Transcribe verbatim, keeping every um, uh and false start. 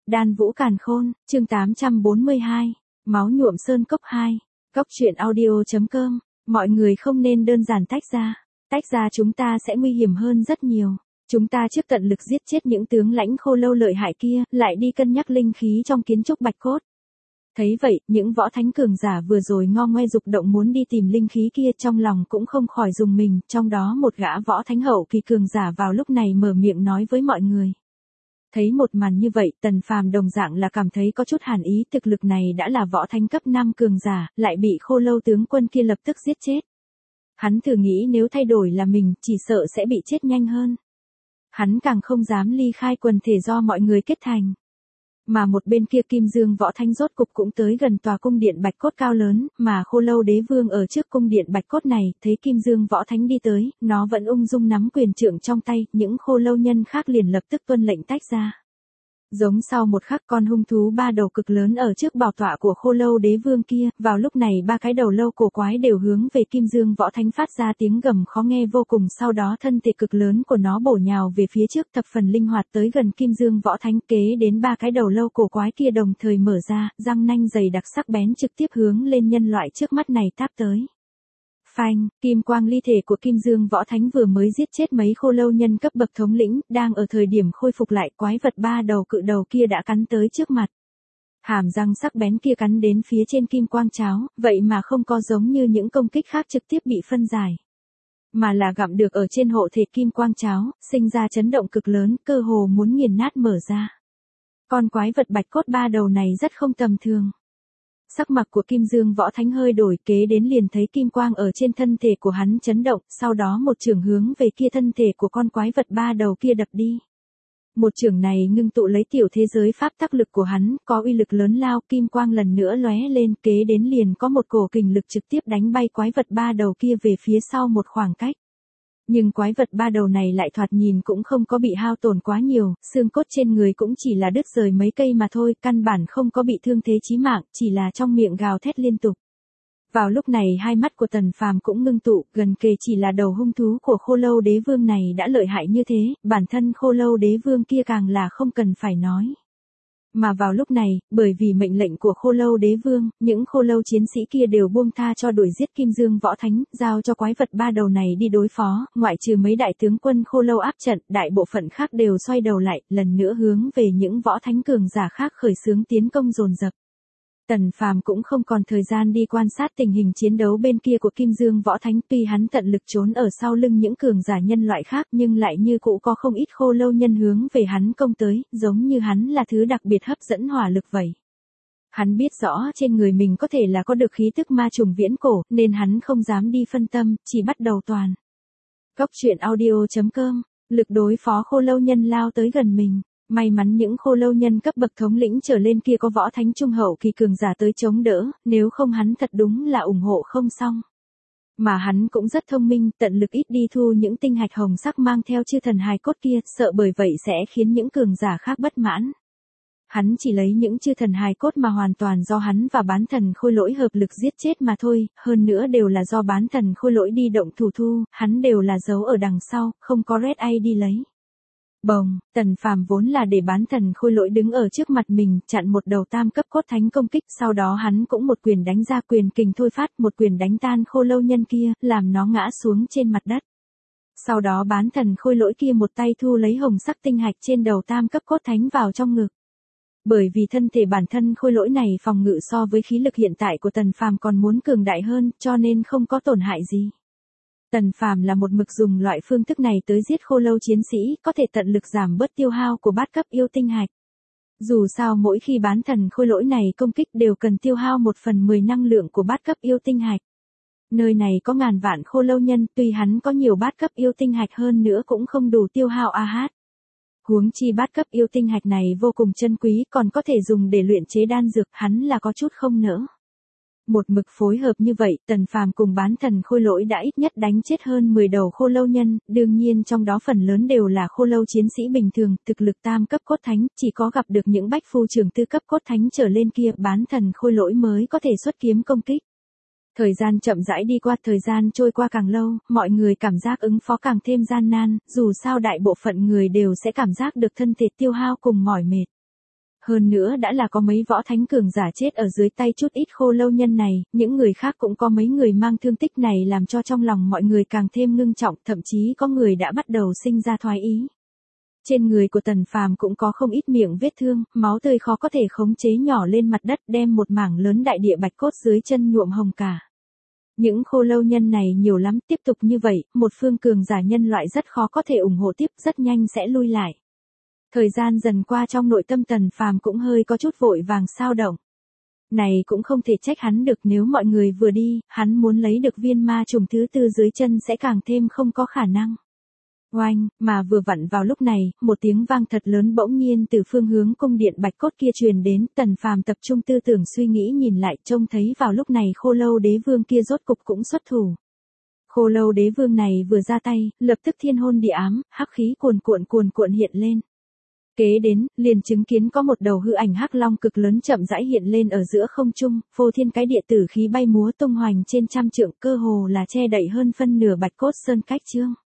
Đan Vũ Càn Khôn, chương tám trăm bốn mươi hai, Máu nhuộm sơn cốc hai, Cốc truyện audio.com, mọi người không nên đơn giản tách ra, tách ra chúng ta sẽ nguy hiểm hơn rất nhiều. Chúng ta trước tận lực giết chết những tướng lãnh khô lâu lợi hại kia, lại đi cân nhắc linh khí trong kiến trúc bạch cốt. Thấy vậy, những võ thánh cường giả vừa rồi ngo ngoe dục động muốn đi tìm linh khí kia trong lòng cũng không khỏi rùng mình, trong đó một gã võ thánh hậu kỳ cường giả vào lúc này mở miệng nói với mọi người. Thấy một màn như vậy, Tần Phàm đồng dạng là cảm thấy có chút hàn ý, thực lực này đã là võ thánh cấp năm cường giả, lại bị khô lâu tướng quân kia lập tức giết chết. Hắn thử nghĩ nếu thay đổi là mình, chỉ sợ sẽ bị chết nhanh hơn. Hắn càng không dám ly khai quần thể do mọi người kết thành. Mà một bên kia Kim Dương võ thánh rốt cục cũng tới gần tòa cung điện bạch cốt cao lớn, mà khô lâu đế vương ở trước cung điện bạch cốt này, thấy Kim Dương võ thánh đi tới, nó vẫn ung dung nắm quyền trượng trong tay, những khô lâu nhân khác liền lập tức tuân lệnh tách ra. Giống sau một khắc con hung thú ba đầu cực lớn ở trước bảo tọa của khô lâu đế vương kia, vào lúc này ba cái đầu lâu cổ quái đều hướng về Kim Dương võ thánh phát ra tiếng gầm khó nghe vô cùng, sau đó thân thể cực lớn của nó bổ nhào về phía trước thập phần linh hoạt tới gần Kim Dương võ thánh, kế đến ba cái đầu lâu cổ quái kia đồng thời mở ra, răng nanh dày đặc sắc bén trực tiếp hướng lên nhân loại trước mắt này táp tới. Phanh, kim quang ly thể của Kim Dương võ thánh vừa mới giết chết mấy khô lâu nhân cấp bậc thống lĩnh, đang ở thời điểm khôi phục lại, quái vật ba đầu cự đầu kia đã cắn tới trước mặt. Hàm răng sắc bén kia cắn đến phía trên kim quang cháo, vậy mà không có giống như những công kích khác trực tiếp bị phân giải, mà là gặm được ở trên hộ thể kim quang cháo, sinh ra chấn động cực lớn, cơ hồ muốn nghiền nát mở ra. Con quái vật bạch cốt ba đầu này rất không tầm thường. Sắc mặt của Kim Dương võ thánh hơi đổi, kế đến liền thấy kim quang ở trên thân thể của hắn chấn động, sau đó một chưởng hướng về kia thân thể của con quái vật ba đầu kia đập đi. Một chưởng này ngưng tụ lấy tiểu thế giới pháp tắc lực của hắn, có uy lực lớn lao, kim quang lần nữa lóe lên, kế đến liền có một cổ kình lực trực tiếp đánh bay quái vật ba đầu kia về phía sau một khoảng cách. Nhưng quái vật ba đầu này lại thoạt nhìn cũng không có bị hao tổn quá nhiều, xương cốt trên người cũng chỉ là đứt rời mấy cây mà thôi, căn bản không có bị thương thế chí mạng, chỉ là trong miệng gào thét liên tục. Vào lúc này hai mắt của Tần Phàm cũng ngưng tụ, gần kề chỉ là đầu hung thú của khô lâu đế vương này đã lợi hại như thế, bản thân khô lâu đế vương kia càng là không cần phải nói. Mà vào lúc này, bởi vì mệnh lệnh của khô lâu đế vương, những khô lâu chiến sĩ kia đều buông tha cho đuổi giết Kim Dương võ thánh, giao cho quái vật ba đầu này đi đối phó, ngoại trừ mấy đại tướng quân khô lâu áp trận, đại bộ phận khác đều xoay đầu lại, lần nữa hướng về những võ thánh cường giả khác khởi xướng tiến công dồn dập. Tần Phàm cũng không còn thời gian đi quan sát tình hình chiến đấu bên kia của Kim Dương võ thánh, tuy hắn tận lực trốn ở sau lưng những cường giả nhân loại khác nhưng lại như cũ có không ít khô lâu nhân hướng về hắn công tới, giống như hắn là thứ đặc biệt hấp dẫn hỏa lực vậy. Hắn biết rõ trên người mình có thể là có được khí tức ma trùng viễn cổ, nên hắn không dám đi phân tâm, chỉ bắt đầu toàn. Cốc truyện audio.com, lực đối phó khô lâu nhân lao tới gần mình. May mắn những khô lâu nhân cấp bậc thống lĩnh trở lên kia có võ thánh trung hậu kỳ cường giả tới chống đỡ, nếu không hắn thật đúng là ủng hộ không xong. Mà hắn cũng rất thông minh, tận lực ít đi thu những tinh hạch hồng sắc mang theo chư thần hài cốt kia, sợ bởi vậy sẽ khiến những cường giả khác bất mãn. Hắn chỉ lấy những chư thần hài cốt mà hoàn toàn do hắn và bán thần khôi lỗi hợp lực giết chết mà thôi, hơn nữa đều là do bán thần khôi lỗi đi động thủ thu, hắn đều là giấu ở đằng sau, không có red ai đi lấy. Bồng, Tần Phàm vốn là để bán thần khôi lỗi đứng ở trước mặt mình, chặn một đầu tam cấp cốt thánh công kích, sau đó hắn cũng một quyền đánh ra, quyền kình thôi phát, một quyền đánh tan khô lâu nhân kia, làm nó ngã xuống trên mặt đất. Sau đó bán thần khôi lỗi kia một tay thu lấy hồng sắc tinh hạch trên đầu tam cấp cốt thánh vào trong ngực. Bởi vì thân thể bản thân khôi lỗi này phòng ngự so với khí lực hiện tại của Tần Phàm còn muốn cường đại hơn, cho nên không có tổn hại gì. Tần Phàm là một mực dùng loại phương thức này tới giết khô lâu chiến sĩ, có thể tận lực giảm bớt tiêu hao của bát cấp yêu tinh hạch. Dù sao mỗi khi bán thần khôi lỗi này công kích đều cần tiêu hao một phần mười năng lượng của bát cấp yêu tinh hạch. Nơi này có ngàn vạn khô lâu nhân, tuy hắn có nhiều bát cấp yêu tinh hạch hơn nữa cũng không đủ tiêu hao a hát. Huống chi bát cấp yêu tinh hạch này vô cùng chân quý, còn có thể dùng để luyện chế đan dược, hắn là có chút không nỡ. Một mực phối hợp như vậy, Tần Phàm cùng bán thần khôi lỗi đã ít nhất đánh chết hơn mười đầu khô lâu nhân, đương nhiên trong đó phần lớn đều là khô lâu chiến sĩ bình thường, thực lực tam cấp cốt thánh, chỉ có gặp được những bách phu trưởng tư cấp cốt thánh trở lên kia, bán thần khôi lỗi mới có thể xuất kiếm công kích. Thời gian chậm rãi đi qua, thời gian trôi qua càng lâu, mọi người cảm giác ứng phó càng thêm gian nan, dù sao đại bộ phận người đều sẽ cảm giác được thân thể tiêu hao cùng mỏi mệt. Hơn nữa đã là có mấy võ thánh cường giả chết ở dưới tay chút ít khô lâu nhân này, những người khác cũng có mấy người mang thương tích này làm cho trong lòng mọi người càng thêm ngưng trọng, thậm chí có người đã bắt đầu sinh ra thoái ý. Trên người của Tần Phàm cũng có không ít miệng vết thương, máu tươi khó có thể khống chế nhỏ lên mặt đất đem một mảng lớn đại địa bạch cốt dưới chân nhuộm hồng cả. Những khô lâu nhân này nhiều lắm, tiếp tục như vậy, một phương cường giả nhân loại rất khó có thể ủng hộ tiếp, rất nhanh sẽ lui lại. Thời gian dần qua trong nội tâm Tần Phàm cũng hơi có chút vội vàng xao động. Này cũng không thể trách hắn được, nếu mọi người vừa đi, hắn muốn lấy được viên ma trùng thứ tư dưới chân sẽ càng thêm không có khả năng. Oanh, mà vừa vặn vào lúc này, một tiếng vang thật lớn bỗng nhiên từ phương hướng cung điện bạch cốt kia truyền đến, Tần Phàm tập trung tư tưởng suy nghĩ nhìn lại, trông thấy vào lúc này khô lâu đế vương kia rốt cục cũng xuất thủ. Khô lâu đế vương này vừa ra tay, lập tức thiên hôn địa ám, hắc khí cuồn cuộn cuồn cuộn hiện lên. Kế đến, liền chứng kiến có một đầu hư ảnh hắc long cực lớn chậm rãi hiện lên ở giữa không trung, phô thiên cái địa tử khí bay múa tung hoành trên trăm trượng, cơ hồ là che đậy hơn phân nửa bạch cốt sơn cách chương.